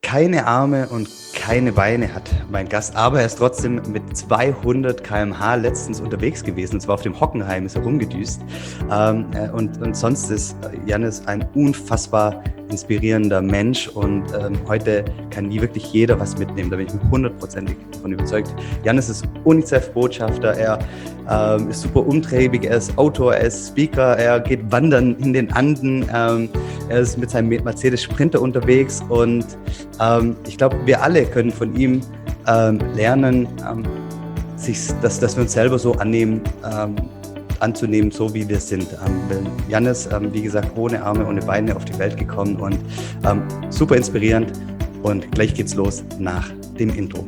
keine Arme und keine Beine hat mein Gast, aber er ist trotzdem mit 200 km/h letztens unterwegs gewesen, und zwar auf dem Hockenheim ist er rumgedüst. Und sonst ist Jannis ein unfassbar inspirierender Mensch, und heute kann wirklich jeder was mitnehmen, da bin ich mir 100%ig davon überzeugt. Jannis ist UNICEF-Botschafter, er ist super umtriebig, er ist Autor, er ist Speaker, er geht wandern in den Anden, er ist mit seinem Mercedes Sprinter unterwegs, und ich glaube, wir alle können von ihm lernen, dass wir uns selber so anzunehmen, so wie wir sind. Jannis, wie gesagt, ohne Arme, ohne Beine auf die Welt gekommen, und super inspirierend. Und gleich geht's los nach dem Intro.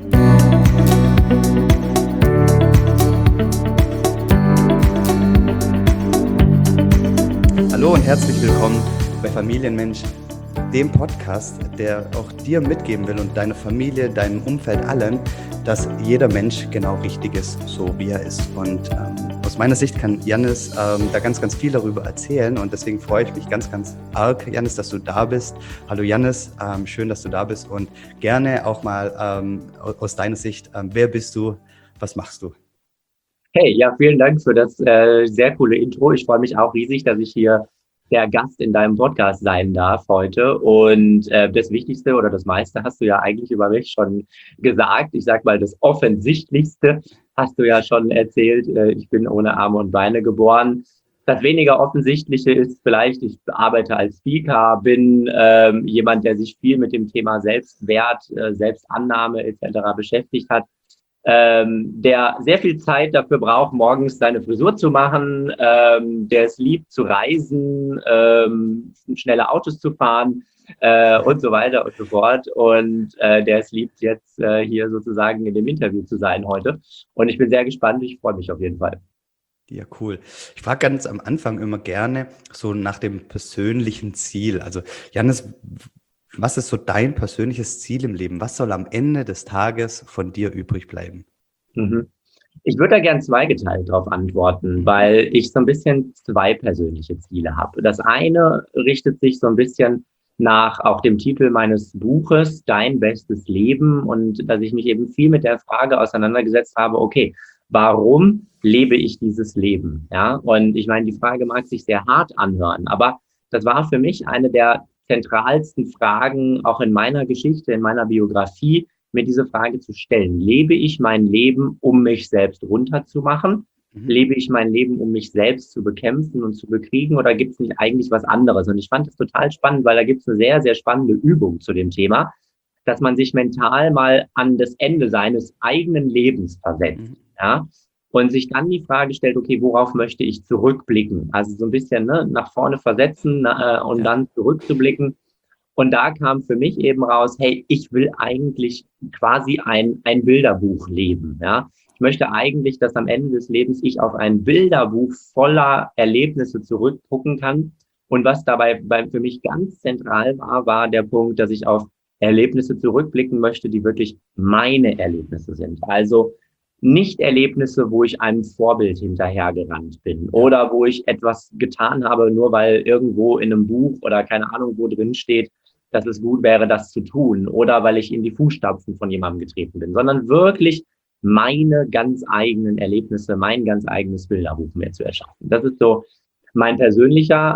Hallo und herzlich willkommen bei Familienmensch, dem Podcast, der auch dir mitgeben will und deiner Familie, deinem Umfeld, allen, dass jeder Mensch genau richtig ist, so wie er ist. Und aus meiner Sicht kann Jannis da ganz, ganz viel darüber erzählen, und deswegen freue ich mich ganz, ganz arg, Jannis, dass du da bist. Hallo Jannis, schön, dass du da bist, und gerne auch mal aus deiner Sicht, wer bist du, was machst du? Hey, ja, vielen Dank für das sehr coole Intro. Ich freue mich auch riesig, dass ich hier der Gast in deinem Podcast sein darf heute. Und das Wichtigste oder das meiste hast du ja eigentlich über mich schon gesagt. Ich sag mal, das Offensichtlichste hast du ja schon erzählt. Ich bin ohne Arme und Beine geboren. Das weniger Offensichtliche ist vielleicht, ich arbeite als Speaker, bin jemand, der sich viel mit dem Thema Selbstwert, Selbstannahme etc. beschäftigt hat. Der sehr viel Zeit dafür braucht, morgens seine Frisur zu machen, der es liebt zu reisen, schnelle Autos zu fahren und so weiter und so fort, und der es liebt, jetzt hier sozusagen in dem Interview zu sein heute, und ich bin sehr gespannt, ich freue mich auf jeden Fall. Ja, cool. Ich frage ganz am Anfang immer gerne so nach dem persönlichen Ziel. Also Jannis, was ist so dein persönliches Ziel im Leben? Was soll am Ende des Tages von dir übrig bleiben? Ich würde da gern zweigeteilt darauf antworten, weil ich so ein bisschen zwei persönliche Ziele habe. Das eine richtet sich so ein bisschen nach auch dem Titel meines Buches, Dein bestes Leben, und dass ich mich eben viel mit der Frage auseinandergesetzt habe, okay, warum lebe ich dieses Leben? Ja, und ich meine, die Frage mag sich sehr hart anhören, aber das war für mich eine der zentralsten Fragen auch in meiner Geschichte, in meiner Biografie, mir diese Frage zu stellen. Lebe ich mein Leben, um mich selbst runterzumachen? Lebe ich mein Leben, um mich selbst zu bekämpfen und zu bekriegen? Oder gibt es nicht eigentlich was anderes? Und ich fand es total spannend, weil da gibt es eine sehr, sehr spannende Übung zu dem Thema, dass man sich mental mal an das Ende seines eigenen Lebens versetzt. Ja? Und sich dann die Frage stellt, okay, worauf möchte ich zurückblicken? Also so ein bisschen nach vorne versetzen und dann zurückzublicken. Und da kam für mich eben raus, hey, ich will eigentlich quasi ein Bilderbuch leben. Ja? Ich möchte eigentlich, dass am Ende des Lebens ich auf ein Bilderbuch voller Erlebnisse zurückgucken kann. Und was dabei für mich ganz zentral war der Punkt, dass ich auf Erlebnisse zurückblicken möchte, die wirklich meine Erlebnisse sind. Also nicht Erlebnisse, wo ich einem Vorbild hinterhergerannt bin oder wo ich etwas getan habe, nur weil irgendwo in einem Buch oder keine Ahnung wo drin steht, dass es gut wäre, das zu tun, oder weil ich in die Fußstapfen von jemandem getreten bin, sondern wirklich meine ganz eigenen Erlebnisse, mein ganz eigenes Bilderbuch mir zu erschaffen. Das ist so meine persönliche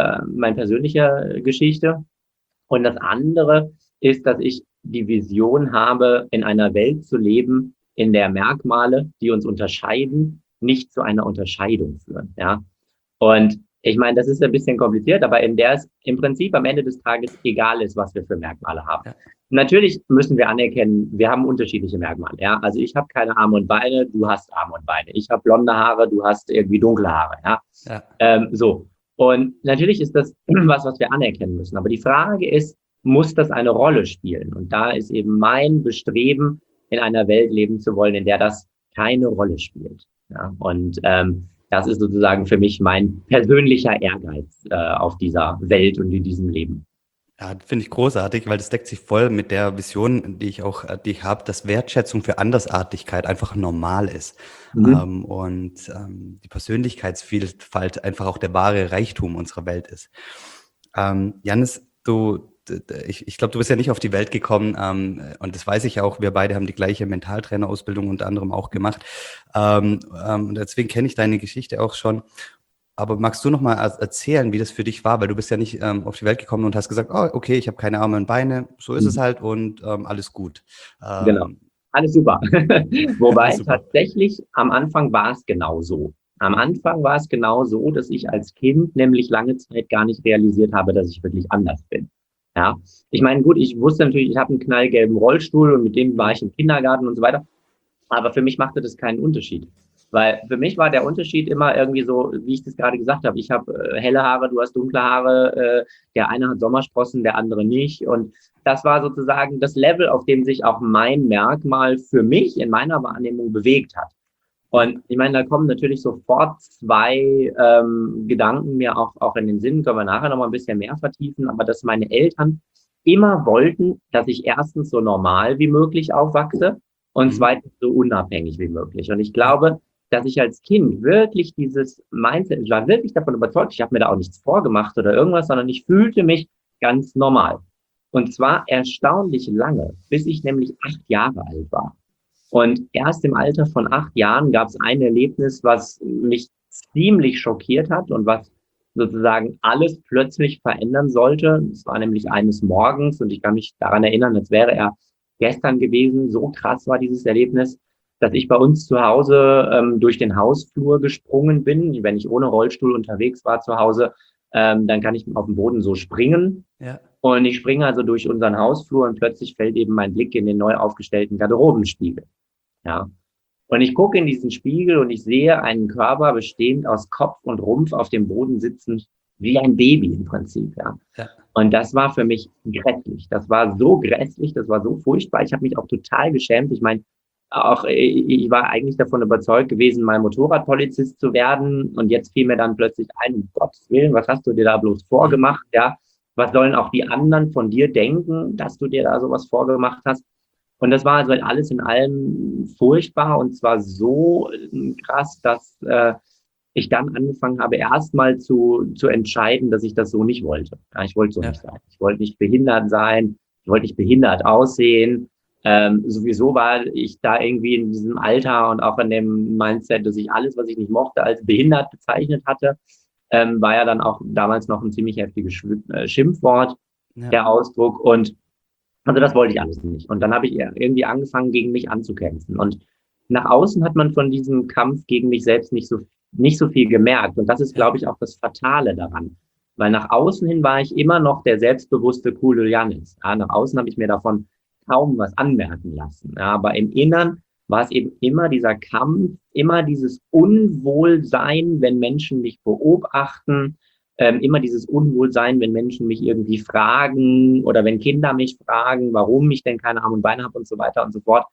Geschichte. Und das andere ist, dass ich die Vision habe, in einer Welt zu leben, in der Merkmale, die uns unterscheiden, nicht zu einer Unterscheidung führen. Ja? Und ich meine, das ist ein bisschen kompliziert, aber in der es im Prinzip am Ende des Tages egal ist, was wir für Merkmale haben. Ja. Natürlich müssen wir anerkennen, wir haben unterschiedliche Merkmale. Ja? Also ich habe keine Arme und Beine, du hast Arme und Beine. Ich habe blonde Haare, du hast irgendwie dunkle Haare. Ja? So. Und natürlich ist das was wir anerkennen müssen. Aber die Frage ist, muss das eine Rolle spielen? Und da ist eben mein Bestreben, in einer Welt leben zu wollen, in der das keine Rolle spielt. Ja? Und das ist sozusagen für mich mein persönlicher Ehrgeiz auf dieser Welt und in diesem Leben. Ja, finde ich großartig, weil das deckt sich voll mit der Vision, die ich habe, dass Wertschätzung für Andersartigkeit einfach normal ist. Und die Persönlichkeitsvielfalt einfach auch der wahre Reichtum unserer Welt ist. Jannis, du ich glaube, du bist ja nicht auf die Welt gekommen, und das weiß ich auch, wir beide haben die gleiche Mentaltrainerausbildung unter anderem auch gemacht. Und deswegen kenne ich deine Geschichte auch schon. Aber magst du noch mal erzählen, wie das für dich war? Weil du bist ja nicht auf die Welt gekommen und hast gesagt, oh, okay, ich habe keine Arme und Beine, so ist es halt und alles gut. Genau. Ähm, Alles super. Wobei super. tatsächlich am Anfang war es genau so. Am Anfang war es genau so, dass ich als Kind nämlich lange Zeit gar nicht realisiert habe, dass ich wirklich anders bin. Ja, ich meine, gut, ich wusste natürlich, ich habe einen knallgelben Rollstuhl und mit dem war ich im Kindergarten und so weiter. Aber für mich machte das keinen Unterschied. Weil für mich war der Unterschied immer irgendwie so, wie ich das gerade gesagt habe. Ich habe helle Haare, du hast dunkle Haare, der eine hat Sommersprossen, der andere nicht. Und das war sozusagen das Level, auf dem sich auch mein Merkmal für mich in meiner Wahrnehmung bewegt hat. Ja, Und ich meine, da kommen natürlich sofort zwei Gedanken mir auch in den Sinn, können wir nachher nochmal ein bisschen mehr vertiefen, aber dass meine Eltern immer wollten, dass ich erstens so normal wie möglich aufwachse und mhm. zweitens so unabhängig wie möglich. Und ich Ja, glaube, dass ich als Kind wirklich dieses Mindset, ich war wirklich davon überzeugt, ich habe mir da auch nichts vorgemacht oder irgendwas, sondern ich fühlte mich ganz normal. Und zwar erstaunlich lange, bis ich nämlich 8 Jahre alt war. Und erst im Alter von 8 Jahren gab es ein Erlebnis, was mich ziemlich schockiert hat und was sozusagen alles plötzlich verändern sollte. Es war nämlich eines Morgens und ich kann mich daran erinnern, als wäre er gestern gewesen. So krass war dieses Erlebnis, dass ich bei uns zu Hause durch den Hausflur gesprungen bin. Wenn ich ohne Rollstuhl unterwegs war zu Hause, dann kann ich auf dem Boden so springen. ja, Und ich springe also durch unseren Hausflur und plötzlich fällt eben mein Blick in den neu aufgestellten Garderobenspiegel. Ja. Und ich gucke in diesen Spiegel und ich sehe einen Körper bestehend aus Kopf und Rumpf auf dem Boden sitzend, wie ein Baby im Prinzip, ja. ja, Und das war für mich grässlich. Das war so grässlich, das war so furchtbar. Ich habe mich auch total geschämt. Ich meine, auch ich war eigentlich davon überzeugt gewesen, mal Motorradpolizist zu werden. Und jetzt fiel mir dann plötzlich ein, um Gottes Willen, was hast du dir da bloß mhm. vorgemacht, ja? Was sollen auch die anderen von dir denken, dass du dir da sowas vorgemacht hast? Und das war also alles in allem furchtbar und zwar so krass, dass ich dann angefangen habe, erstmal zu entscheiden, dass ich das so nicht wollte. Ja, ich wollte so Ja, nicht sein. Ich wollte nicht behindert sein. Ich wollte nicht behindert aussehen. Sowieso war ich da irgendwie in diesem Alter und auch in dem Mindset, dass ich alles, was ich nicht mochte, als behindert bezeichnet hatte. War ja dann auch damals noch ein ziemlich heftiges Schimpfwort, ja, der Ausdruck. Und also das wollte ich alles nicht. Und dann habe ich irgendwie angefangen, gegen mich anzukämpfen. Und nach außen hat man von diesem Kampf gegen mich selbst nicht so viel gemerkt. Und das ist, ja, glaube ich, auch das Fatale daran. Weil nach außen hin war ich immer noch der selbstbewusste, coole Janis. Ja, nach außen habe ich mir davon kaum was anmerken lassen. Ja, aber im Innern war es eben immer dieser Kampf, immer dieses Unwohlsein, wenn Menschen mich beobachten, immer dieses Unwohlsein, wenn Menschen mich irgendwie fragen oder wenn Kinder mich fragen, warum ich denn keine Arme und Beine habe und so weiter und so fort,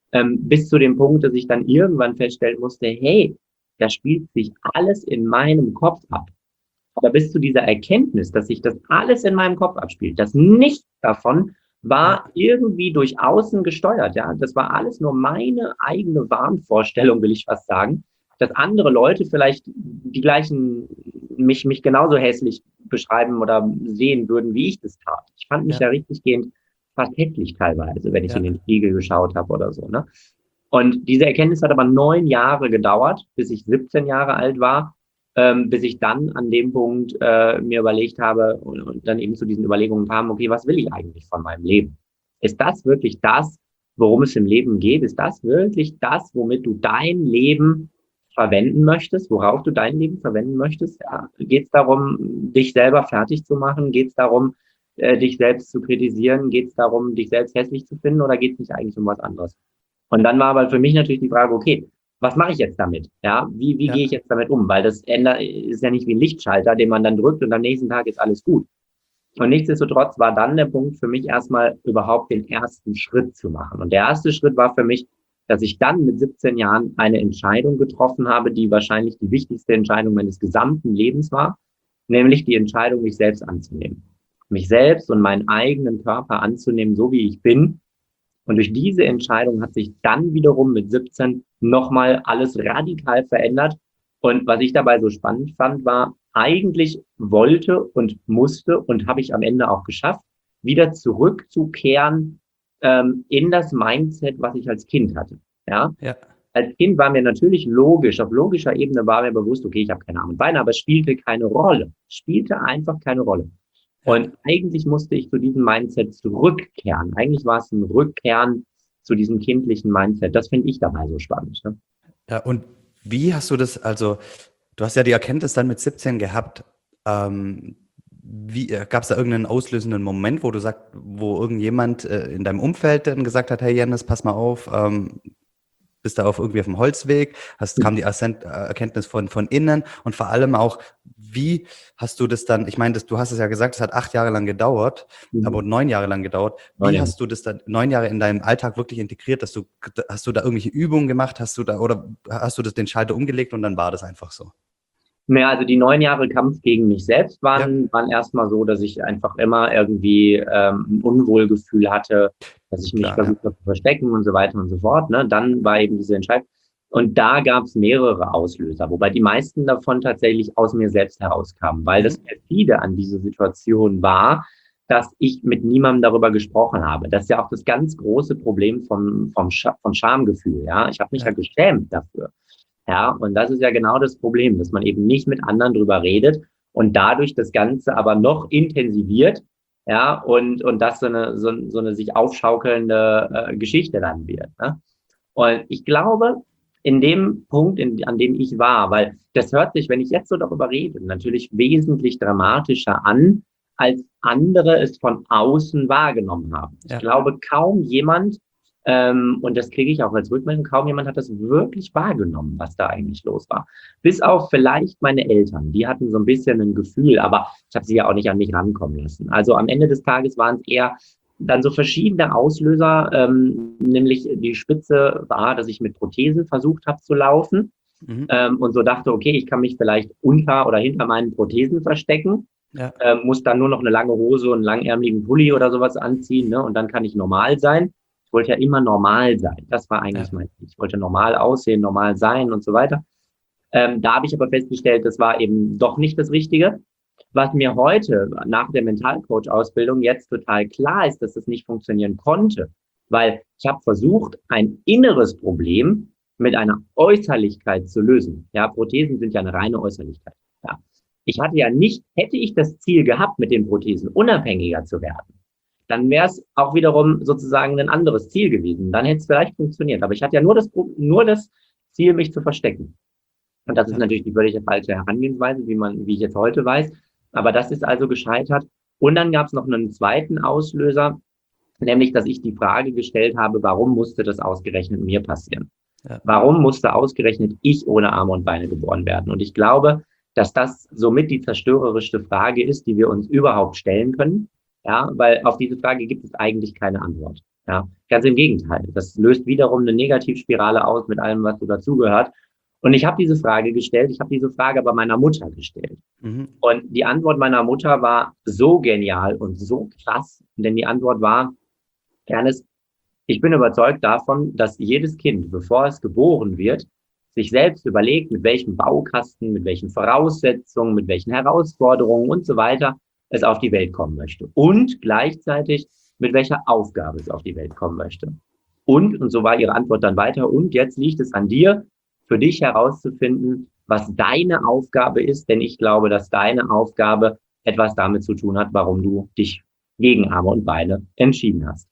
bis zu dem Punkt, dass ich dann irgendwann feststellen musste, hey, das spielt sich alles in meinem Kopf ab. Aber bis zu dieser Erkenntnis, dass sich das alles in meinem Kopf abspielt, dass nichts davon ja, war irgendwie durch außen gesteuert, ja. Das war alles nur meine eigene Wahnvorstellung, will ich fast sagen, dass andere Leute vielleicht die gleichen, mich genauso hässlich beschreiben oder sehen würden, wie ich das tat. Ich fand mich ja, ja richtig gehend fast hässlich teilweise, wenn ich in ja, den Spiegel geschaut habe oder so, ne. Und diese Erkenntnis hat aber 9 Jahre gedauert, bis ich 17 Jahre alt war, bis ich dann an dem Punkt mir überlegt habe und dann eben zu diesen Überlegungen kam, okay, was will ich eigentlich von meinem Leben? Ist das wirklich das, worum es im Leben geht? Ist das wirklich das, womit du dein Leben verwenden möchtest, worauf du dein Leben verwenden möchtest? Ja, geht es darum, dich selber fertig zu machen? Geht es darum, dich selbst zu kritisieren? Geht es darum, dich selbst hässlich zu finden oder geht es nicht eigentlich um was anderes? Und dann war aber für mich natürlich die Frage, okay, was mache ich jetzt damit? Ja, wie gehe ich ja, jetzt damit um? Weil das ändert, ist ja nicht wie ein Lichtschalter, den man dann drückt und am nächsten Tag ist alles gut. Und nichtsdestotrotz war dann der Punkt für mich erstmal überhaupt den ersten Schritt zu machen. Und der erste Schritt war für mich, dass ich dann mit 17 Jahren eine Entscheidung getroffen habe, die wahrscheinlich die wichtigste Entscheidung meines gesamten Lebens war, nämlich die Entscheidung, mich selbst anzunehmen. Mich selbst und meinen eigenen Körper anzunehmen, so wie ich bin, und durch diese Entscheidung hat sich dann wiederum mit 17 nochmal alles radikal verändert. Und was ich dabei so spannend fand, war, eigentlich wollte und musste und habe ich am Ende auch geschafft, wieder zurückzukehren in das Mindset, was ich als Kind hatte. Ja? Ja. Als Kind war mir natürlich logisch, auf logischer Ebene war mir bewusst, okay, ich habe keine Arme und Beine, aber es spielte keine Rolle. Es spielte einfach keine Rolle. Ja. Und eigentlich musste ich zu diesem Mindset zurückkehren. Eigentlich war es ein Rückkehren zu diesem kindlichen Mindset. Das finde ich dabei so spannend. Ne? Ja, und wie hast du das, also du hast ja die Erkenntnis dann mit 17 gehabt. Gab es da irgendeinen auslösenden Moment, wo du sagst, wo irgendjemand in deinem Umfeld dann gesagt hat, hey Jannis, pass mal auf, bist da irgendwie auf dem Holzweg, kam die Erkenntnis von innen und vor allem auch, wie hast du das dann, ich meine, du hast es ja gesagt, es hat 8 Jahre lang gedauert, aber 9 Jahre lang gedauert. Wie hast du das dann 9 Jahre in deinem Alltag wirklich integriert, hast du da irgendwelche Übungen gemacht, oder hast du den Schalter umgelegt und dann war das einfach so? Naja, also die 9 Jahre Kampf gegen mich selbst waren erstmal so, dass ich einfach immer irgendwie ein Unwohlgefühl hatte, dass ich mich versucht habe zu verstecken und so weiter und so fort. Ne? Dann war eben diese Entscheidung. Und da gab es mehrere Auslöser, wobei die meisten davon tatsächlich aus mir selbst herauskamen, weil das perfide an dieser Situation war, dass ich mit niemandem darüber gesprochen habe. Das ist ja auch das ganz große Problem von Schamgefühl. Ja, ich habe mich ja geschämt dafür. Ja, und das ist ja genau das Problem, dass man eben nicht mit anderen drüber redet und dadurch das Ganze aber noch intensiviert, ja, und das so eine sich aufschaukelnde Geschichte dann wird. Ne? Und ich glaube, in dem Punkt, an dem ich war, weil das hört sich, wenn ich jetzt so darüber rede, natürlich wesentlich dramatischer an, als andere es von außen wahrgenommen haben. Ich glaube, kaum jemand, und das kriege ich auch als Rückmeldung, kaum jemand hat das wirklich wahrgenommen, was da eigentlich los war. Bis auf vielleicht meine Eltern, die hatten so ein bisschen ein Gefühl, aber ich habe sie ja auch nicht an mich rankommen lassen. Also am Ende des Tages waren es eher dann so verschiedene Auslöser, nämlich die Spitze war, dass ich mit Prothesen versucht habe zu laufen und so dachte, okay, ich kann mich vielleicht unter oder hinter meinen Prothesen verstecken, muss dann nur noch eine lange Hose und einen langärmeligen Pulli oder sowas anziehen, ne, und dann kann ich normal sein. Ich wollte ja immer normal sein. Das war eigentlich mein Ziel. Ich wollte normal aussehen, normal sein und so weiter. Da habe ich aber festgestellt, das war eben doch nicht das Richtige. Was mir heute nach der Mentalcoach-Ausbildung jetzt total klar ist, dass das nicht funktionieren konnte, weil ich habe versucht, ein inneres Problem mit einer Äußerlichkeit zu lösen. Ja, Prothesen sind ja eine reine Äußerlichkeit. Ja. Ich hatte ja nicht, hätte ich das Ziel gehabt, mit den Prothesen unabhängiger zu werden, dann wäre es auch wiederum sozusagen ein anderes Ziel gewesen. Dann hätte es vielleicht funktioniert. Aber ich hatte ja nur das Ziel, mich zu verstecken. Und das ist natürlich die völlig falsche Herangehensweise, wie ich jetzt heute weiß. Aber das ist also gescheitert. Und dann gab es noch einen zweiten Auslöser, nämlich, dass ich die Frage gestellt habe, warum musste das ausgerechnet mir passieren? Ja. Warum musste ausgerechnet ich ohne Arme und Beine geboren werden? Und ich glaube, dass das somit die zerstörerischste Frage ist, die wir uns überhaupt stellen können. Ja, weil auf diese Frage gibt es eigentlich keine Antwort. Ja, ganz im Gegenteil. Das löst wiederum eine Negativspirale aus mit allem, was so dazugehört. Und ich habe diese Frage gestellt. Ich habe diese Frage aber meiner Mutter gestellt. Und die Antwort meiner Mutter war so genial und so krass. Denn die Antwort war, Jannis, ich bin überzeugt davon, dass jedes Kind, bevor es geboren wird, sich selbst überlegt, mit welchem Baukasten, mit welchen Voraussetzungen, mit welchen Herausforderungen und so weiter es auf die Welt kommen möchte. Und gleichzeitig, mit welcher Aufgabe es auf die Welt kommen möchte. Und so war ihre Antwort dann weiter, und jetzt liegt es an dir, für dich herauszufinden, was deine Aufgabe ist, denn ich glaube, dass deine Aufgabe etwas damit zu tun hat, warum du dich gegen Arme und Beine entschieden hast.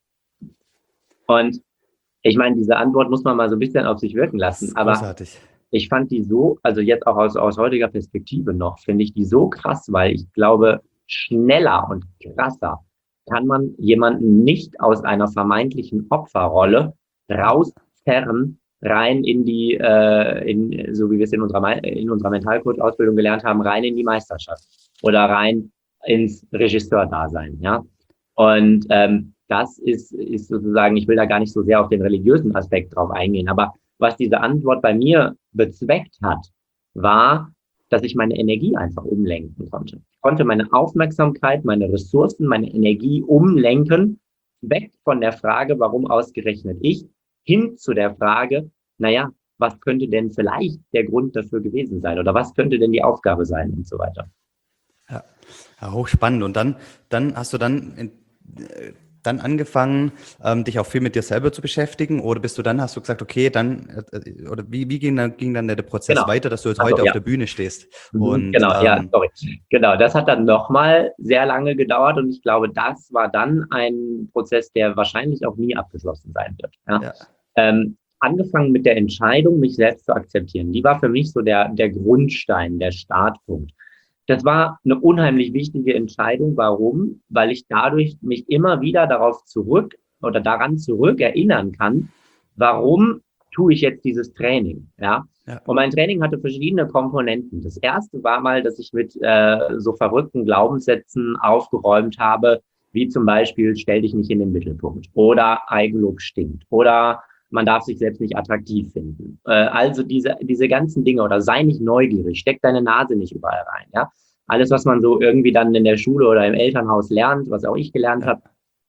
Und ich meine, diese Antwort muss man mal so ein bisschen auf sich wirken lassen, aber ich fand die so, also jetzt auch aus heutiger Perspektive noch, finde ich die so krass, weil ich glaube, schneller und krasser kann man jemanden nicht aus einer vermeintlichen Opferrolle rauszerren, rein in die, so wie wir es in unserer Mentalcoach-Ausbildung gelernt haben, rein in die Meisterschaft oder rein ins Regisseur-Dasein, ja. Und das ist sozusagen, ich will da gar nicht so sehr auf den religiösen Aspekt drauf eingehen, aber was diese Antwort bei mir bezweckt hat, war, dass ich meine Energie einfach umlenken konnte. Ich konnte meine Aufmerksamkeit, meine Ressourcen, meine Energie umlenken, weg von der Frage, warum ausgerechnet ich, hin zu der Frage, naja, was könnte denn vielleicht der Grund dafür gewesen sein oder was könnte denn die Aufgabe sein und so weiter. Ja, hochspannend. Und dann hast du dann angefangen, dich auch viel mit dir selber zu beschäftigen? Oder hast du gesagt, okay, dann, oder wie ging dann der Prozess Genau. weiter, dass du jetzt Also, heute auf ja. der Bühne stehst? Und Genau, ja, sorry. Genau, das hat dann nochmal sehr lange gedauert und ich glaube, das war dann ein Prozess, der wahrscheinlich auch nie abgeschlossen sein wird. Ja? ja, Angefangen mit der Entscheidung, mich selbst zu akzeptieren. Die war für mich so der Grundstein, der Startpunkt. Das war eine unheimlich wichtige Entscheidung. Warum? Weil ich dadurch mich immer wieder darauf zurück oder daran zurück erinnern kann, warum tue ich jetzt dieses Training? Ja. ja, Und mein Training hatte verschiedene Komponenten. Das erste war mal, dass ich mit so verrückten Glaubenssätzen aufgeräumt habe, wie zum Beispiel, stell dich nicht in den Mittelpunkt oder Eigenlob stinkt oder man darf sich selbst nicht attraktiv finden. Also diese ganzen Dinge oder sei nicht neugierig, steck deine Nase nicht überall rein. Ja? Alles, was man so irgendwie dann in der Schule oder im Elternhaus lernt, was auch ich gelernt ja, habe,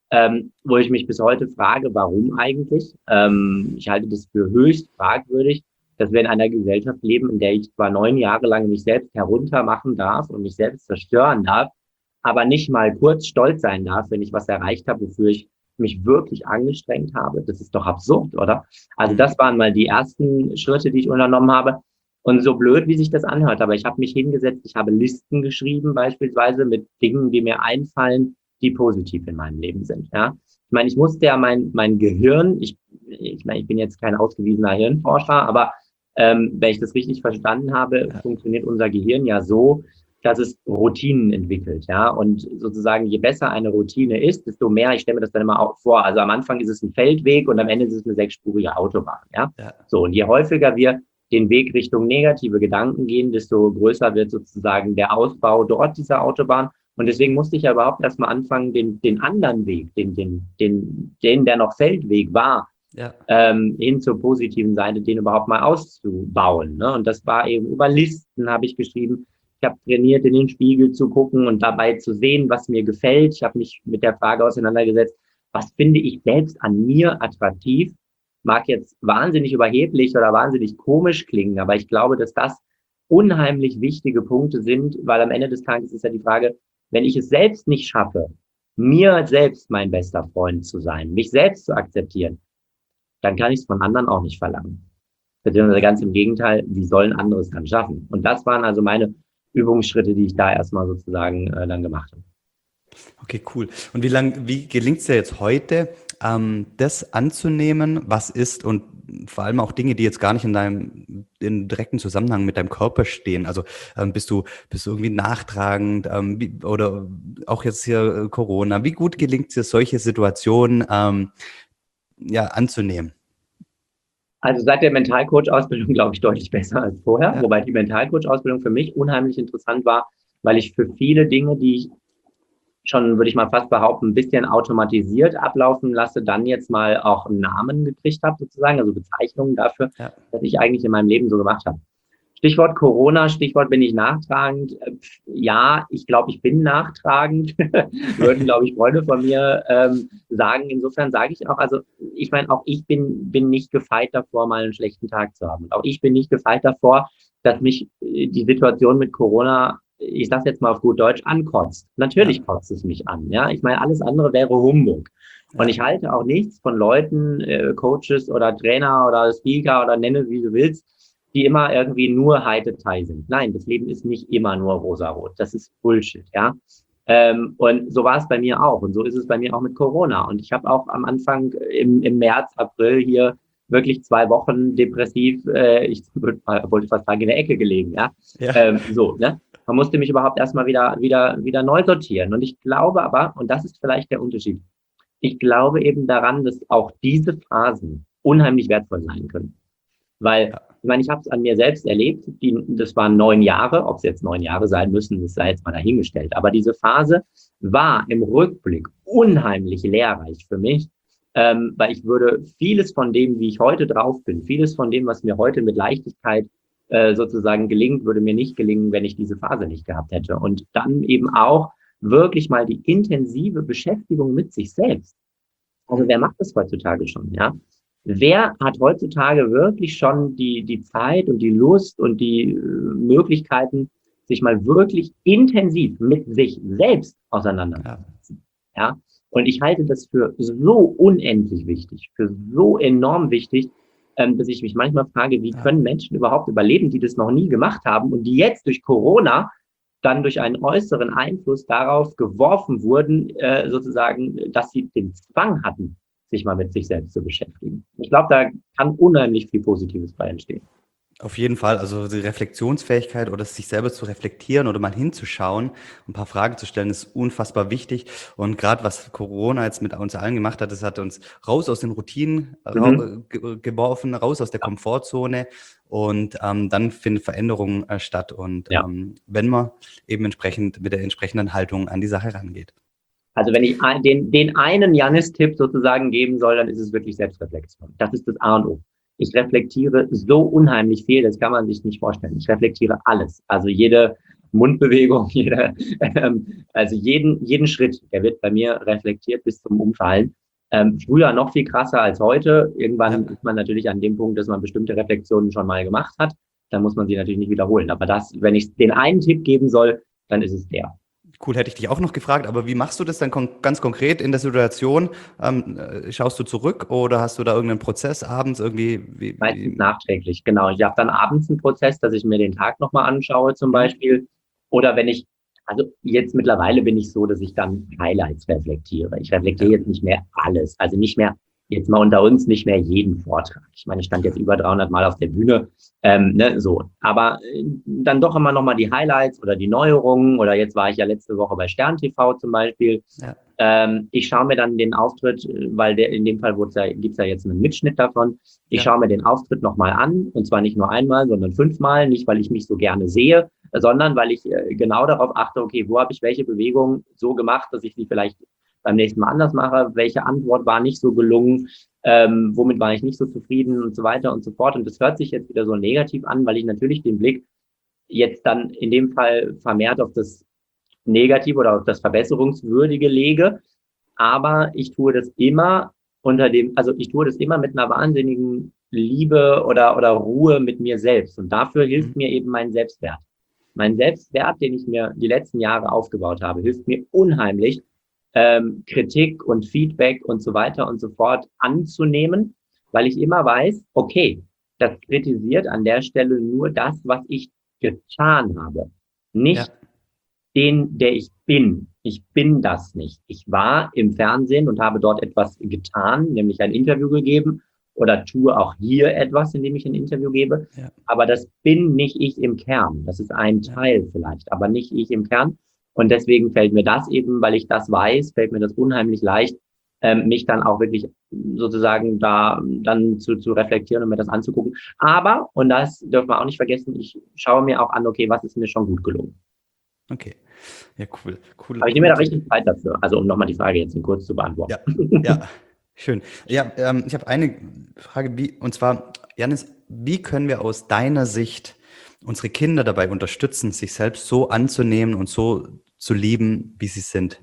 wo ich mich bis heute frage, warum eigentlich? Ich halte das für höchst fragwürdig, dass wir in einer Gesellschaft leben, in der ich zwar 9 Jahre lang mich selbst heruntermachen darf und mich selbst zerstören darf, aber nicht mal kurz stolz sein darf, wenn ich was erreicht habe, wofür ich mich wirklich angestrengt habe. Das ist doch absurd, oder? Also mhm, das waren mal die ersten Schritte, die ich unternommen habe. Und so blöd, wie sich das anhört, aber ich habe mich hingesetzt, ich habe Listen geschrieben, beispielsweise mit Dingen, die mir einfallen, die positiv in meinem Leben sind. Ja? Ich meine, ich musste ja mein Gehirn, ich meine, ich bin jetzt kein ausgewiesener Hirnforscher, aber wenn ich das richtig verstanden habe, ja, funktioniert unser Gehirn ja so, dass es Routinen entwickelt, ja. Und sozusagen, je besser eine Routine ist, desto mehr, ich stelle mir das dann immer auch vor. Also am Anfang ist es ein Feldweg und am Ende ist es eine sechsspurige Autobahn, ja. ja, So, und je häufiger wir den Weg Richtung negative Gedanken gehen, desto größer wird sozusagen der Ausbau dort dieser Autobahn. Und deswegen musste ich ja überhaupt erstmal anfangen, den anderen Weg, der noch Feldweg war, ja, hin zur positiven Seite, den überhaupt mal auszubauen. Ne? Und das war eben über Listen, habe ich geschrieben. Ich habe trainiert, in den Spiegel zu gucken und dabei zu sehen, was mir gefällt. Ich habe mich mit der Frage auseinandergesetzt, was finde ich selbst an mir attraktiv? Mag jetzt wahnsinnig überheblich oder wahnsinnig komisch klingen, aber ich glaube, dass das unheimlich wichtige Punkte sind, weil am Ende des Tages ist ja die Frage, wenn ich es selbst nicht schaffe, mir selbst mein bester Freund zu sein, mich selbst zu akzeptieren, dann kann ich es von anderen auch nicht verlangen. Beziehungsweise ja. ganz im Gegenteil, wie sollen andere es dann schaffen? Und das waren also meine Übungsschritte, die ich da erstmal sozusagen dann gemacht habe. Okay, cool. Und wie gelingt es dir jetzt heute, das anzunehmen, was ist und vor allem auch Dinge, die jetzt gar nicht in direkten Zusammenhang mit deinem Körper stehen? Also bist du irgendwie nachtragend oder auch jetzt hier Corona? Wie gut gelingt es dir, solche Situationen ja, anzunehmen? Also seit der Mentalcoach-Ausbildung glaube ich deutlich besser als vorher, Ja, wobei die Mentalcoach-Ausbildung für mich unheimlich interessant war, weil ich für viele Dinge, die ich schon, würde ich mal fast behaupten, ein bisschen automatisiert ablaufen lasse, dann jetzt mal auch einen Namen gekriegt habe, sozusagen, also Bezeichnungen dafür, ja, was ich eigentlich in meinem Leben so gemacht habe. Stichwort Corona, Stichwort bin ich nachtragend. Ja, ich glaube, ich bin nachtragend, würden, glaube ich, Freunde von mir sagen. Insofern sage ich auch, also ich meine, auch ich bin nicht gefeit davor, mal einen schlechten Tag zu haben. Auch ich bin nicht gefeit davor, dass mich die Situation mit Corona, ich sage jetzt mal auf gut Deutsch, ankotzt. ja, Natürlich kotzt es mich an. Ja, ich meine, alles andere wäre Humbug. Und ja, ich halte auch nichts von Leuten, Coaches oder Trainer oder Speaker oder nenne, wie du willst, die immer irgendwie nur Heide-Tai sind. Nein, das Leben ist nicht immer nur rosarot. Das ist Bullshit, ja. Und so war es bei mir auch. Und so ist es bei mir auch mit Corona. Und ich habe auch am Anfang im März, April hier wirklich 2 Wochen depressiv, wollte fast sagen, in der Ecke gelegen, ja. ja, So, ne? Man musste mich überhaupt erstmal wieder neu sortieren. Und ich glaube aber, und das ist vielleicht der Unterschied, ich glaube eben daran, dass auch diese Phasen unheimlich wertvoll sein können. Weil, ja, ich meine, ich habe es an mir selbst erlebt, das waren 9 Jahre, ob es jetzt 9 Jahre sein müssen, das sei jetzt mal dahingestellt. Aber diese Phase war im Rückblick unheimlich lehrreich für mich, weil ich würde vieles von dem, wie ich heute drauf bin, vieles von dem, was mir heute mit Leichtigkeit sozusagen gelingt, würde mir nicht gelingen, wenn ich diese Phase nicht gehabt hätte. Und dann eben auch wirklich mal die intensive Beschäftigung mit sich selbst. Also wer macht das heutzutage schon, ja? Wer hat heutzutage wirklich schon die Zeit und die Lust und die Möglichkeiten, sich mal wirklich intensiv mit sich selbst ja, auseinanderzusetzen? Ja? Und ich halte das für so unendlich wichtig, für so enorm wichtig, dass ich mich manchmal frage, wie können Menschen überhaupt überleben, die das noch nie gemacht haben und die jetzt durch Corona dann durch einen äußeren Einfluss darauf geworfen wurden, sozusagen, dass sie den Zwang hatten, sich mal mit sich selbst zu beschäftigen. Ich glaube, da kann unheimlich viel Positives bei entstehen. Auf jeden Fall, also die Reflexionsfähigkeit oder sich selber zu reflektieren oder mal hinzuschauen, ein paar Fragen zu stellen, ist unfassbar wichtig. Und gerade was Corona jetzt mit uns allen gemacht hat, das hat uns raus aus den Routinen geworfen, raus aus der Komfortzone und dann findet Veränderung statt. Und wenn man eben entsprechend mit der entsprechenden Haltung an die Sache rangeht. Also wenn ich den einen Jannis-Tipp sozusagen geben soll, dann ist es wirklich Selbstreflexion. Das ist das A und O. Ich reflektiere so unheimlich viel, das kann man sich nicht vorstellen. Ich reflektiere alles. Also jede Mundbewegung, also jeden Schritt, der wird bei mir reflektiert bis zum Umfallen. Früher noch viel krasser als heute. Irgendwann ist man natürlich an dem Punkt, dass man bestimmte Reflexionen schon mal gemacht hat. Dann muss man sie natürlich nicht wiederholen. Aber wenn ich den einen Tipp geben soll, dann ist es der. Cool, hätte ich dich auch noch gefragt, aber wie machst du das dann ganz konkret in der Situation? Schaust du zurück oder hast du da irgendeinen Prozess abends irgendwie? Meistens nachträglich, genau. Ich habe dann abends einen Prozess, dass ich mir den Tag nochmal anschaue zum Beispiel. Oder also jetzt mittlerweile bin ich so, dass ich dann Highlights reflektiere. Ich reflektiere jetzt nicht mehr alles, also nicht mehr, jetzt mal unter uns, nicht mehr jeden Vortrag. Ich meine, ich stand jetzt über 300 Mal auf der Bühne, so. Aber dann doch immer nochmal die Highlights oder die Neuerungen. Oder jetzt war ich ja letzte Woche bei Stern TV zum Beispiel. Ja. Ich schaue mir dann den Auftritt, weil in dem Fall gibt's ja jetzt einen Mitschnitt davon. Ich schaue mir den Auftritt nochmal an. Und zwar nicht nur einmal, sondern 5-mal. Nicht, weil ich mich so gerne sehe, sondern weil ich genau darauf achte, okay, wo habe ich welche Bewegung so gemacht, dass ich sie vielleicht beim nächsten Mal anders mache, welche Antwort war nicht so gelungen, womit war ich nicht so zufrieden und so weiter und so fort. Und das hört sich jetzt wieder so negativ an, weil ich natürlich den Blick jetzt dann in dem Fall vermehrt auf das Negative oder auf das Verbesserungswürdige lege. Aber ich tue das immer ich tue das immer mit einer wahnsinnigen Liebe oder Ruhe mit mir selbst. Und dafür hilft mir eben mein Selbstwert. Mein Selbstwert, den ich mir die letzten Jahre aufgebaut habe, hilft mir unheimlich, Kritik und Feedback und so weiter und so fort anzunehmen, weil ich immer weiß, okay, das kritisiert an der Stelle nur das, was ich getan habe, nicht der ich bin. Ich bin das nicht. Ich war im Fernsehen und habe dort etwas getan, nämlich ein Interview gegeben oder tue auch hier etwas, indem ich ein Interview gebe. Ja. Aber das bin nicht ich im Kern. Das ist ein Teil vielleicht, aber nicht ich im Kern. Und deswegen fällt mir das eben, weil ich das weiß, fällt mir das unheimlich leicht, mich dann auch wirklich sozusagen da dann zu reflektieren und mir das anzugucken. Aber, und das dürfen wir auch nicht vergessen, ich schaue mir auch an, okay, was ist mir schon gut gelungen. Okay, ja, cool. Aber ich nehme mir da richtig Zeit dafür, also um nochmal die Frage jetzt kurz zu beantworten. Ja, schön. Ja, ich habe eine Frage, und zwar, Jannis, wie können wir aus deiner Sicht unsere Kinder dabei unterstützen, sich selbst so anzunehmen und so zu lieben, wie sie sind?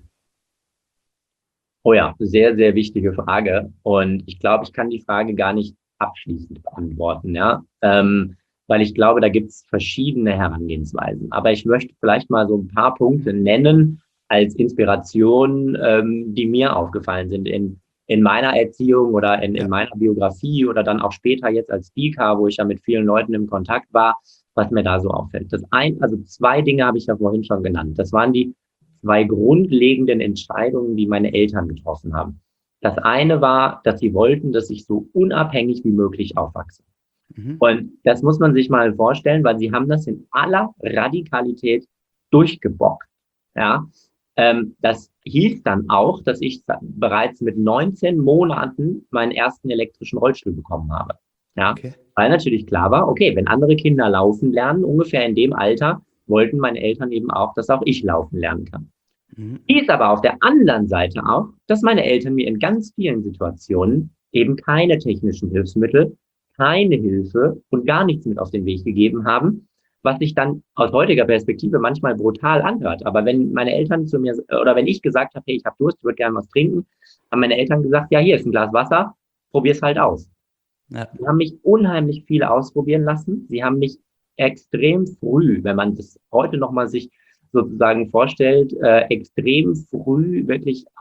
Oh ja, sehr, sehr wichtige Frage. Und ich glaube, ich kann die Frage gar nicht abschließend beantworten, ja. Weil ich glaube, da gibt es verschiedene Herangehensweisen. Aber ich möchte vielleicht mal so ein paar Punkte nennen als Inspiration, die mir aufgefallen sind in meiner Erziehung oder in meiner Biografie oder dann auch später jetzt als Speaker, wo ich ja mit vielen Leuten im Kontakt war, was mir da so auffällt. Also 2 Dinge habe ich ja vorhin schon genannt. Das waren die 2 grundlegenden Entscheidungen, die meine Eltern getroffen haben. Das eine war, dass sie wollten, dass ich so unabhängig wie möglich aufwachse. Und das muss man sich mal vorstellen, weil sie haben das in aller Radikalität durchgebockt. Ja, das hieß dann auch, dass ich bereits mit 19 Monaten meinen ersten elektrischen Rollstuhl bekommen habe. Ja, okay. Weil natürlich klar war, okay, wenn andere Kinder laufen lernen, ungefähr in dem Alter, wollten meine Eltern eben auch, dass auch ich laufen lernen kann. Hieß aber auf der anderen Seite auch, dass meine Eltern mir in ganz vielen Situationen eben keine technischen Hilfsmittel, keine Hilfe und gar nichts mit auf den Weg gegeben haben, was sich dann aus heutiger Perspektive manchmal brutal anhört. Aber wenn meine Eltern zu mir, oder wenn ich gesagt habe, hey, ich habe Durst, ich würde gerne was trinken, haben meine Eltern gesagt, ja, hier ist ein Glas Wasser, probier's halt aus. Ja. Sie haben mich unheimlich viel ausprobieren lassen. Sie haben mich extrem früh, wenn man das heute nochmal sich sozusagen vorstellt, extrem früh wirklich auch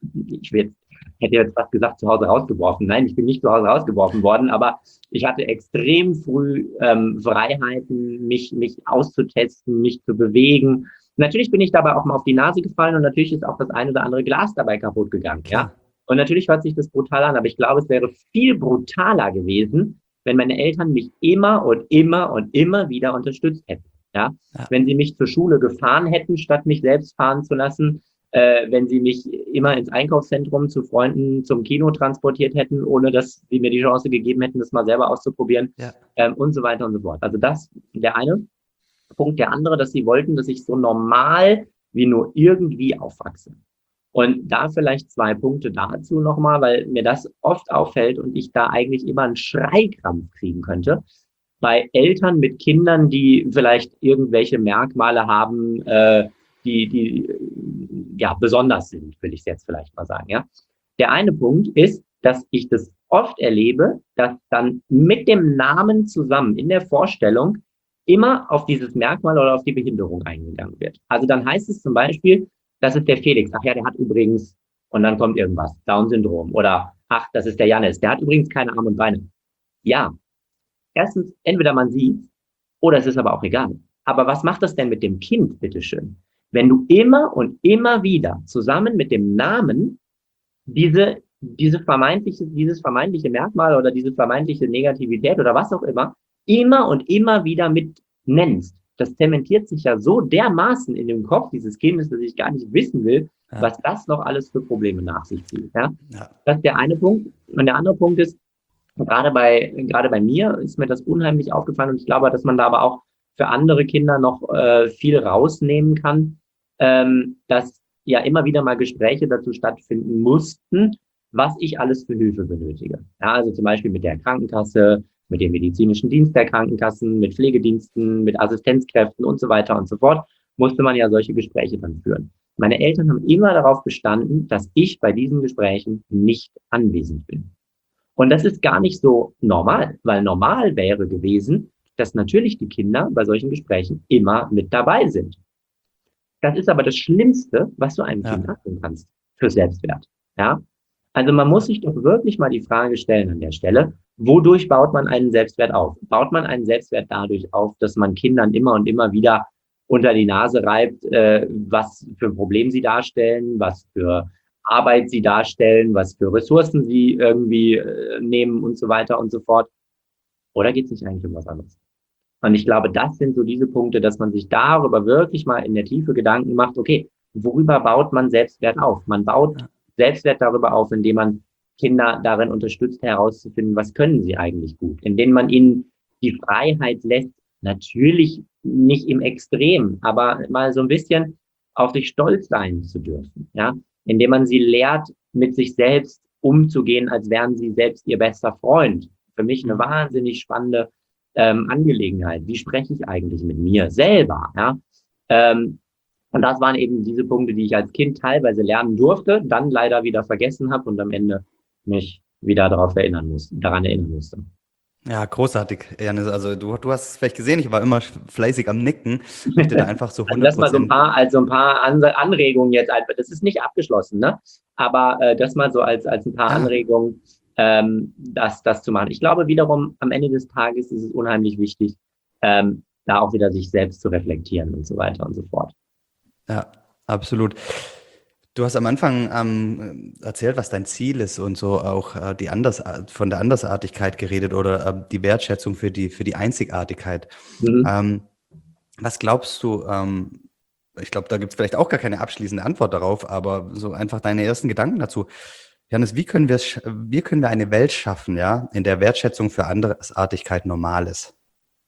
hätte jetzt fast gesagt, zu Hause rausgeworfen. Nein, ich bin nicht zu Hause rausgeworfen worden, aber ich hatte extrem früh Freiheiten, mich auszutesten, mich zu bewegen. Natürlich bin ich dabei auch mal auf die Nase gefallen und natürlich ist auch das ein oder andere Glas dabei kaputt gegangen, ja. Klar. Und natürlich hört sich das brutal an, aber ich glaube, es wäre viel brutaler gewesen, wenn meine Eltern mich immer und immer und immer wieder unterstützt hätten, ja. Ja. Wenn sie mich zur Schule gefahren hätten, statt mich selbst fahren zu lassen, wenn sie mich immer ins Einkaufszentrum zu Freunden zum Kino transportiert hätten, ohne dass sie mir die Chance gegeben hätten, das mal selber auszuprobieren, Ja. und so weiter und so fort. Also das der eine Punkt. Der andere, dass sie wollten, dass ich so normal wie nur irgendwie aufwachse. Und da vielleicht 2 Punkte dazu nochmal, weil mir das oft auffällt und ich da eigentlich immer einen Schreikrampf kriegen könnte. Bei Eltern mit Kindern, die vielleicht irgendwelche Merkmale haben, die ja besonders sind, will ich es jetzt vielleicht mal sagen. Ja, der eine Punkt ist, dass ich das oft erlebe, dass dann mit dem Namen zusammen in der Vorstellung immer auf dieses Merkmal oder auf die Behinderung eingegangen wird. Also dann heißt es zum Beispiel, das ist der Felix. Ach ja, der hat übrigens, und dann kommt irgendwas, Down-Syndrom. Oder, ach, das ist der Jannis, der hat übrigens keine Arme und Beine. Ja, erstens, entweder man sieht, oder es ist aber auch egal. Aber was macht das denn mit dem Kind, bitteschön? Wenn du immer und immer wieder zusammen mit dem Namen dieses vermeintliche Merkmal oder diese vermeintliche Negativität oder was auch immer und immer wieder mit nennst. Das zementiert sich ja so dermaßen in dem Kopf dieses Kindes, dass ich gar nicht wissen will, was das noch alles für Probleme nach sich zieht. Ja? Das ist der eine Punkt. Und der andere Punkt ist, gerade bei mir ist mir das unheimlich aufgefallen und ich glaube, dass man da aber auch für andere Kinder noch viel rausnehmen kann, dass ja immer wieder mal Gespräche dazu stattfinden mussten, was ich alles für Hilfe benötige. Ja, also zum Beispiel mit der Krankenkasse, mit dem medizinischen Dienst der Krankenkassen, mit Pflegediensten, mit Assistenzkräften und so weiter und so fort, musste man ja solche Gespräche dann führen. Meine Eltern haben immer darauf bestanden, dass ich bei diesen Gesprächen nicht anwesend bin. Und das ist gar nicht so normal, weil normal wäre gewesen, dass natürlich die Kinder bei solchen Gesprächen immer mit dabei sind. Das ist aber das Schlimmste, was du einem Kind antun kannst für Selbstwert. Ja? Also man muss sich doch wirklich mal die Frage stellen an der Stelle, wodurch baut man einen Selbstwert auf? Baut man einen Selbstwert dadurch auf, dass man Kindern immer und immer wieder unter die Nase reibt, was für ein Problem sie darstellen, was für Arbeit sie darstellen, was für Ressourcen sie irgendwie nehmen und so weiter und so fort? Oder geht es nicht eigentlich um was anderes? Und ich glaube, das sind so diese Punkte, dass man sich darüber wirklich mal in der Tiefe Gedanken macht, okay, worüber baut man Selbstwert auf? Man baut Selbstwert darüber auf, indem man Kinder darin unterstützt, herauszufinden, was können sie eigentlich gut, indem man ihnen die Freiheit lässt, natürlich nicht im Extrem, aber mal so ein bisschen auf sich stolz sein zu dürfen, ja, indem man sie lehrt, mit sich selbst umzugehen, als wären sie selbst ihr bester Freund. Für mich eine wahnsinnig spannende Angelegenheit. Wie spreche ich eigentlich mit mir selber? Ja? Und das waren eben diese Punkte, die ich als Kind teilweise lernen durfte, dann leider wieder vergessen habe und am Ende mich wieder daran erinnern musste. Ja, großartig, Janis. Also du hast es vielleicht gesehen, ich war immer fleißig am Nicken. Ich möchte da einfach so 100%. Also das mal so ein paar Anregungen jetzt einfach. Das ist nicht abgeschlossen, ne? Aber das mal so als ein paar Anregungen, das zu machen. Ich glaube wiederum, am Ende des Tages ist es unheimlich wichtig, da auch wieder sich selbst zu reflektieren und so weiter und so fort. Ja, absolut. Du hast am Anfang erzählt, was dein Ziel ist und so auch von der Andersartigkeit geredet oder die Wertschätzung für die Einzigartigkeit. Was glaubst du, ich glaube, da gibt es vielleicht auch gar keine abschließende Antwort darauf, aber so einfach deine ersten Gedanken dazu. Janis, wie können wir eine Welt schaffen, ja, in der Wertschätzung für Andersartigkeit normal ist?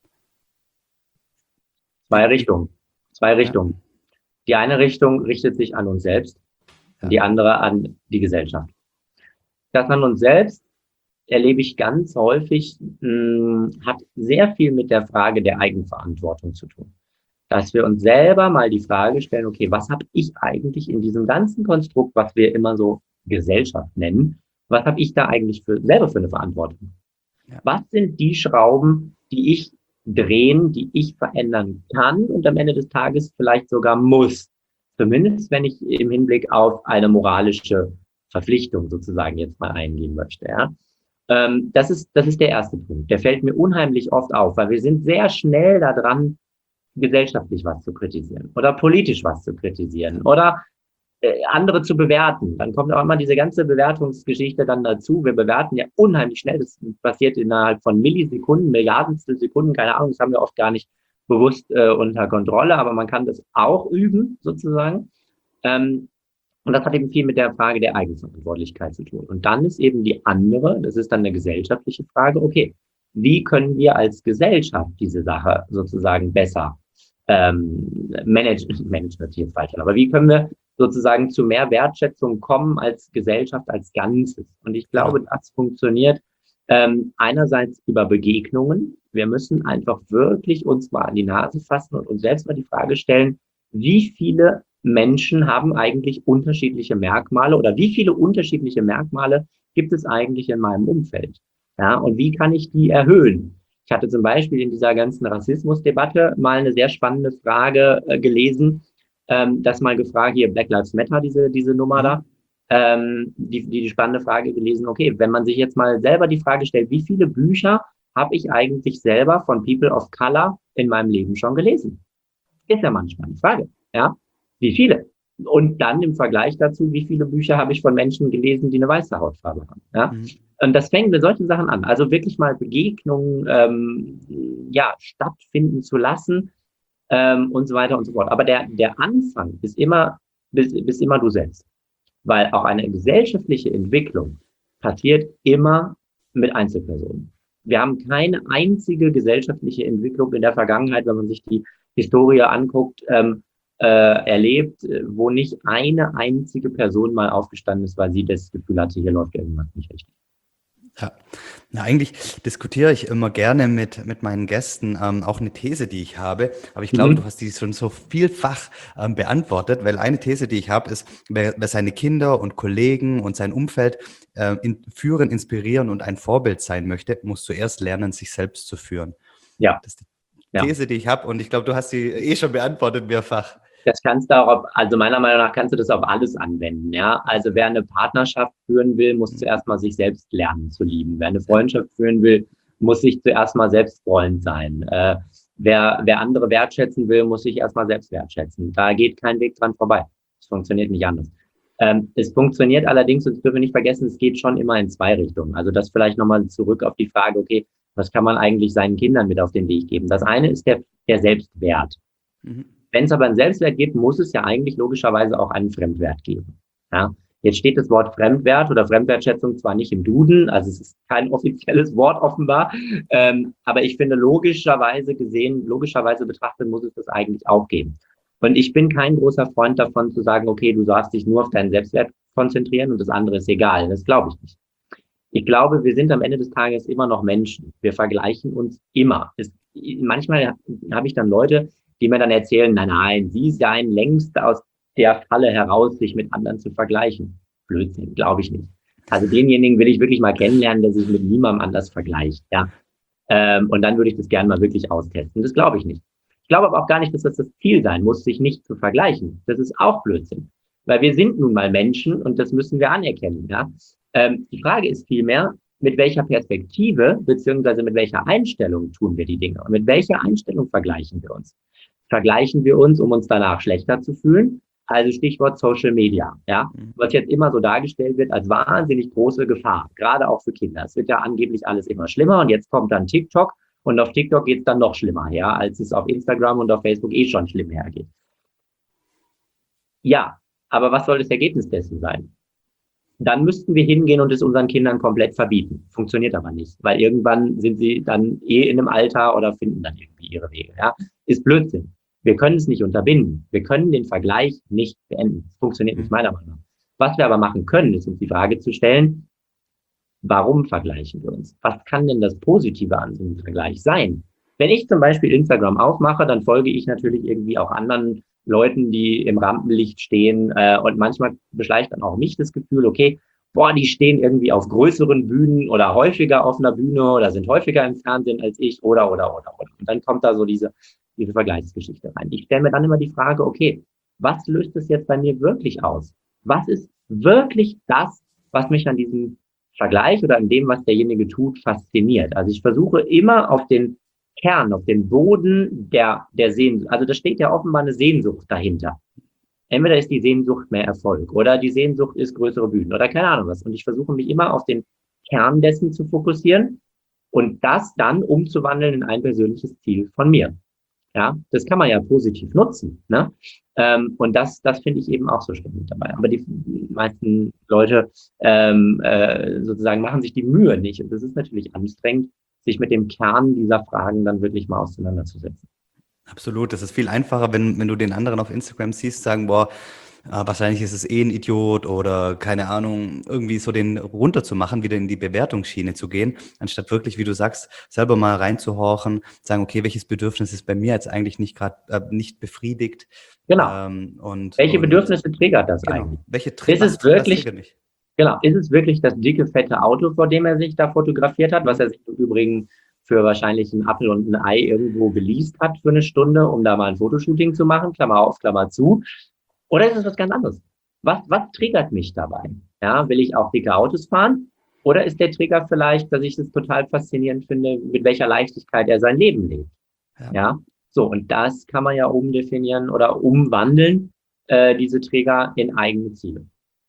Zwei Richtungen. Die eine Richtung richtet sich an uns selbst, die andere an die Gesellschaft. Das an uns selbst erlebe ich ganz häufig, hat sehr viel mit der Frage der Eigenverantwortung zu tun. Dass wir uns selber mal die Frage stellen, okay, was habe ich eigentlich in diesem ganzen Konstrukt, was wir immer so Gesellschaft nennen, was habe ich da eigentlich selber für eine Verantwortung? Ja. Was sind die Schrauben, die ich drehen, die ich verändern kann und am Ende des Tages vielleicht sogar muss? Zumindest wenn ich im Hinblick auf eine moralische Verpflichtung sozusagen jetzt mal eingehen möchte. Ja? Das ist der erste Punkt. Der fällt mir unheimlich oft auf, weil wir sind sehr schnell daran, gesellschaftlich was zu kritisieren oder politisch was zu kritisieren oder andere zu bewerten. Dann kommt auch immer diese ganze Bewertungsgeschichte dann dazu. Wir bewerten ja unheimlich schnell. Das passiert innerhalb von Millisekunden, Milliardenstel Sekunden, keine Ahnung, das haben wir oft gar nicht bewusst unter Kontrolle, aber man kann das auch üben, sozusagen. Und das hat eben viel mit der Frage der Eigenverantwortlichkeit zu tun. Und dann ist eben die andere, das ist dann eine gesellschaftliche Frage, okay, wie können wir als Gesellschaft diese Sache sozusagen besser managen wird jetzt falsch, aber wie können wir sozusagen zu mehr Wertschätzung kommen als Gesellschaft als Ganzes? Und ich glaube, das funktioniert einerseits über Begegnungen. Wir müssen einfach wirklich uns mal an die Nase fassen und uns selbst mal die Frage stellen, wie viele Menschen haben eigentlich unterschiedliche Merkmale oder wie viele unterschiedliche Merkmale gibt es eigentlich in meinem Umfeld? Ja, und wie kann ich die erhöhen? Ich hatte zum Beispiel in dieser ganzen Rassismusdebatte mal eine sehr spannende Frage gelesen, das mal gefragt, hier Black Lives Matter, diese Nummer da, die spannende Frage gelesen, okay, wenn man sich jetzt mal selber die Frage stellt, wie viele Bücher habe ich eigentlich selber von People of Color in meinem Leben schon gelesen? Ist ja manchmal eine Frage, ja. Wie viele? Und dann im Vergleich dazu, wie viele Bücher habe ich von Menschen gelesen, die eine weiße Hautfarbe haben, ja. Und das fängt mit solchen Sachen an. Also wirklich mal Begegnungen stattfinden zu lassen und so weiter und so fort. Aber der Anfang ist immer, bist immer du selbst. Weil auch eine gesellschaftliche Entwicklung passiert immer mit Einzelpersonen. Wir haben keine einzige gesellschaftliche Entwicklung in der Vergangenheit, wenn man sich die Historie anguckt, erlebt, wo nicht eine einzige Person mal aufgestanden ist, weil sie das Gefühl hatte, hier läuft irgendwas nicht richtig. Ja, na, eigentlich diskutiere ich immer gerne mit meinen Gästen auch eine These, die ich habe. Aber ich glaube, du hast die schon so vielfach beantwortet, weil eine These, die ich habe, ist, wer seine Kinder und Kollegen und sein Umfeld führen, inspirieren und ein Vorbild sein möchte, muss zuerst lernen, sich selbst zu führen. Ja. Das ist die These, die ich habe. Und ich glaube, du hast sie schon beantwortet mehrfach. Das kannst du auch also meiner Meinung nach kannst du das auf alles anwenden, ja. Also wer eine Partnerschaft führen will, muss zuerst mal sich selbst lernen zu lieben. Wer eine Freundschaft führen will, muss sich zuerst mal selbst Freund sein. Wer andere wertschätzen will, muss sich erst mal selbst wertschätzen. Da geht kein Weg dran vorbei. Es funktioniert nicht anders. Es funktioniert allerdings, und das dürfen wir nicht vergessen, es geht schon immer in zwei Richtungen. Also das vielleicht nochmal zurück auf die Frage, okay, was kann man eigentlich seinen Kindern mit auf den Weg geben? Das eine ist der Selbstwert. Wenn es aber einen Selbstwert gibt, muss es ja eigentlich logischerweise auch einen Fremdwert geben. Ja? Jetzt steht das Wort Fremdwert oder Fremdwertschätzung zwar nicht im Duden, also es ist kein offizielles Wort offenbar, aber ich finde logischerweise betrachtet, muss es das eigentlich auch geben. Und ich bin kein großer Freund davon zu sagen, okay, du darfst dich nur auf deinen Selbstwert konzentrieren und das andere ist egal. Das glaube ich nicht. Ich glaube, wir sind am Ende des Tages immer noch Menschen. Wir vergleichen uns immer. Manchmal habe ich dann Leute, die mir dann erzählen, nein, sie seien längst aus der Falle heraus, sich mit anderen zu vergleichen. Blödsinn, glaube ich nicht. Also denjenigen will ich wirklich mal kennenlernen, der sich mit niemandem anders vergleicht. Ja. Und dann würde ich das gerne mal wirklich austesten. Das glaube ich nicht. Ich glaube aber auch gar nicht, dass das Ziel sein muss, sich nicht zu vergleichen. Das ist auch Blödsinn. Weil wir sind nun mal Menschen und das müssen wir anerkennen. Ja. Die Frage ist vielmehr, mit welcher Perspektive beziehungsweise mit welcher Einstellung tun wir die Dinge? Und mit welcher Einstellung vergleichen wir uns? Vergleichen wir uns, um uns danach schlechter zu fühlen? Also Stichwort Social Media, ja, was jetzt immer so dargestellt wird als wahnsinnig große Gefahr, gerade auch für Kinder. Es wird ja angeblich alles immer schlimmer und jetzt kommt dann TikTok und auf TikTok geht es dann noch schlimmer her, als es auf Instagram und auf Facebook schon schlimm hergeht. Ja, aber was soll das Ergebnis dessen sein? Dann müssten wir hingehen und es unseren Kindern komplett verbieten. Funktioniert aber nicht, weil irgendwann sind sie dann in einem Alter oder finden dann irgendwie ihre Wege. Ja, ist Blödsinn. Wir können es nicht unterbinden. Wir können den Vergleich nicht beenden. Das funktioniert nicht, meiner Meinung nach. Was wir aber machen können, ist uns die Frage zu stellen, warum vergleichen wir uns? Was kann denn das Positive an so einem Vergleich sein? Wenn ich zum Beispiel Instagram aufmache, dann folge ich natürlich irgendwie auch anderen Leuten, die im Rampenlicht stehen und manchmal beschleicht dann auch mich das Gefühl, okay, die stehen irgendwie auf größeren Bühnen oder häufiger auf einer Bühne oder sind häufiger im Fernsehen als ich oder. Und dann kommt da so diese Vergleichsgeschichte rein. Ich stelle mir dann immer die Frage, okay, was löst es jetzt bei mir wirklich aus? Was ist wirklich das, was mich an diesem Vergleich oder an dem, was derjenige tut, fasziniert. Also ich versuche immer auf den Kern, auf den Boden der Sehnsucht. Also da steht ja offenbar eine Sehnsucht dahinter. Entweder ist die Sehnsucht mehr Erfolg oder die Sehnsucht ist größere Bühnen oder keine Ahnung was. Und ich versuche mich immer auf den Kern dessen zu fokussieren und das dann umzuwandeln in ein persönliches Ziel von mir. Ja, das kann man ja positiv nutzen, ne? Und das finde ich eben auch so spannend dabei. Aber die meisten Leute sozusagen machen sich die Mühe nicht. Und das ist natürlich anstrengend, sich mit dem Kern dieser Fragen dann wirklich mal auseinanderzusetzen. Absolut, das ist viel einfacher, wenn du den anderen auf Instagram siehst, sagen, boah, wahrscheinlich ist es eh ein Idiot oder keine Ahnung, irgendwie so den runterzumachen, wieder in die Bewertungsschiene zu gehen, anstatt wirklich, wie du sagst, selber mal reinzuhorchen, sagen, okay, welches Bedürfnis ist bei mir jetzt eigentlich nicht gerade nicht befriedigt? Genau. Und Welche Bedürfnisse triggert das genau, eigentlich? was, Ist es was wirklich, triggert mich? genau, ist es wirklich das dicke, fette Auto, vor dem er sich da fotografiert hat, was er sich im Übrigen für wahrscheinlich einen Apfel und ein Ei irgendwo geleast hat für eine Stunde, um da mal ein Fotoshooting zu machen, Klammer auf, Klammer zu? Oder ist es was ganz anderes? Was triggert mich dabei? Ja, will ich auch dicke Autos fahren? Oder ist der Trigger vielleicht, dass ich es total faszinierend finde, mit welcher Leichtigkeit er sein Leben lebt? Ja. Ja, so, und das kann man ja umdefinieren oder umwandeln, diese Trigger in eigene Ziele.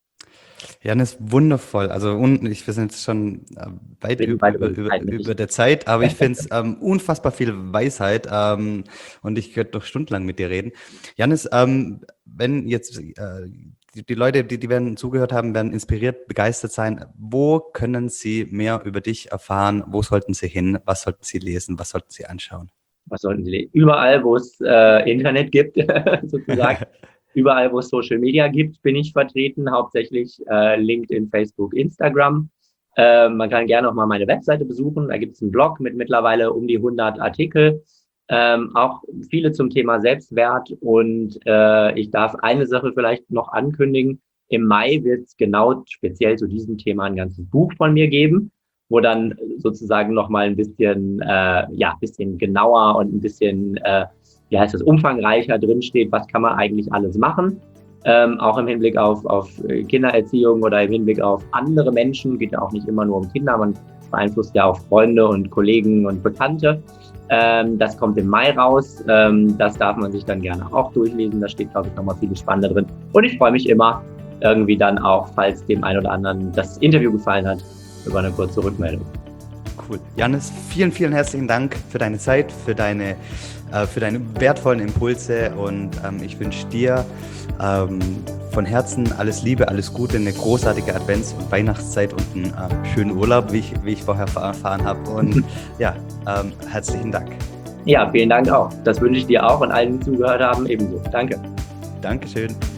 Jan ist wundervoll. Also wir sind jetzt schon weit über der Zeit, aber ich finde es unfassbar viel Weisheit und ich könnte noch stundenlang mit dir reden. Janis, wenn jetzt die Leute, die werden zugehört haben, werden inspiriert, begeistert sein. Wo können sie mehr über dich erfahren? Wo sollten sie hin? Was sollten sie lesen? Was sollten sie anschauen? Was sollten sie lesen? Überall, wo es Internet gibt, sozusagen. Überall, wo es Social Media gibt, bin ich vertreten, hauptsächlich LinkedIn, Facebook, Instagram. Man kann gerne auch mal meine Webseite besuchen. Da gibt es einen Blog mit mittlerweile um die 100 Artikel, auch viele zum Thema Selbstwert. Und ich darf eine Sache vielleicht noch ankündigen. Im Mai wird es genau speziell zu diesem Thema ein ganzes Buch von mir geben, wo dann sozusagen nochmal ein bisschen, bisschen genauer und ein bisschen umfangreicher drinsteht, was kann man eigentlich alles machen. Auch im Hinblick auf Kindererziehung oder im Hinblick auf andere Menschen, geht ja auch nicht immer nur um Kinder, man beeinflusst ja auch Freunde und Kollegen und Bekannte. Das kommt im Mai raus, das darf man sich dann gerne auch durchlesen, da steht, glaube ich, nochmal viel Spannendes drin. Und ich freue mich immer irgendwie dann auch, falls dem einen oder anderen das Interview gefallen hat, über eine kurze Rückmeldung. Cool. Janis, vielen, vielen herzlichen Dank für deine Zeit, für deine wertvollen Impulse und ich wünsche dir von Herzen alles Liebe, alles Gute, eine großartige Advents- und Weihnachtszeit und einen schönen Urlaub, wie ich vorher erfahren habe. Und ja, herzlichen Dank. Ja, vielen Dank auch. Das wünsche ich dir auch und allen, die zugehört haben, ebenso. Danke. Dankeschön.